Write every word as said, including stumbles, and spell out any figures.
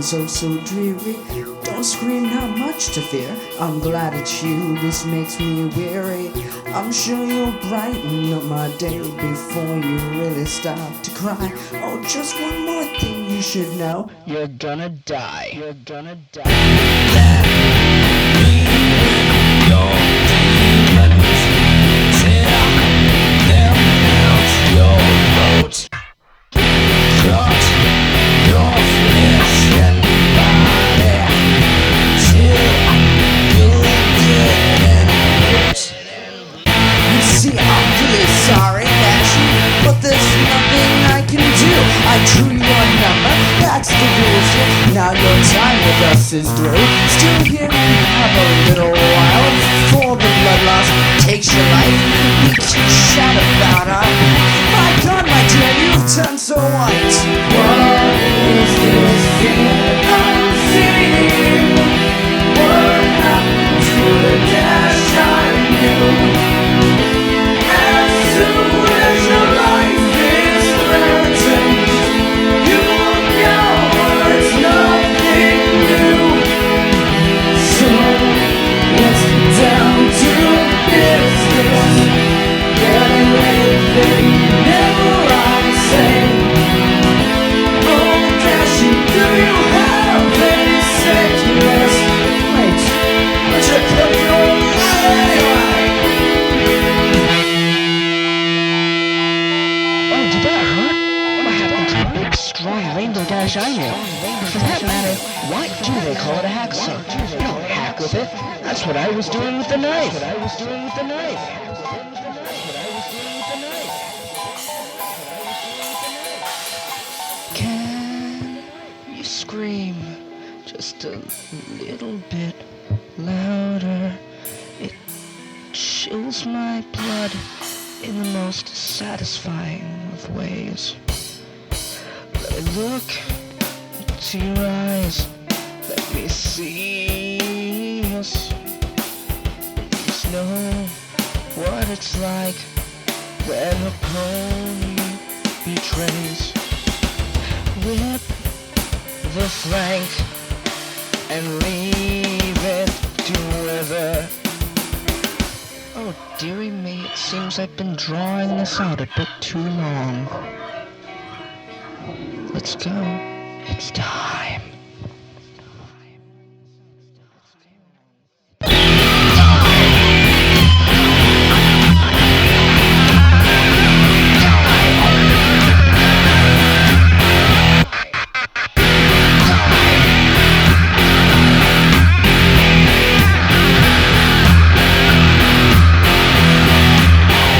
feels so, so dreary. Don't scream, not much to fear. I'm glad it's you, this makes me weary. I'm sure you'll brighten up my day before you really start to cry. Oh, just one more thing you should know. You're gonna die. You're gonna die. Let me win your demons. Tear them out your throat. Cut your flesh and body till you're dead and hurt. You see, I'm really sorry, Ashley, but there's nothing I can do. I drew your number, that's the rules here. Now your time with us is through. Still here we have a little while before the blood loss takes your life. We can shout about our my God, my dear, you've turned so white. What is this thing I'm seeing? What happened to the dash I knew? As soon as your life is threatened, you know it's nothing new. So let's get down to business. Getting anything never I say. Oh, Dashy, do you have any sickness? Wait, but you put your anyway. Oh, did that hurt? What happened to the big, strong rainbow dash I knew? For that matter, why do they call it a hacksaw? You don't hack with it. That's what I was doing with the knife. That's what I was doing with the knife. Can you scream just a little bit louder? It chills my blood in the most satisfying of ways. Let me look into your eyes. Let me see us. Just know what it's like when a pony betrays. Whip the flank and leave it to wither. Oh, dearie me, it seems I've been drawing this out a bit too long. Let's go. It's time.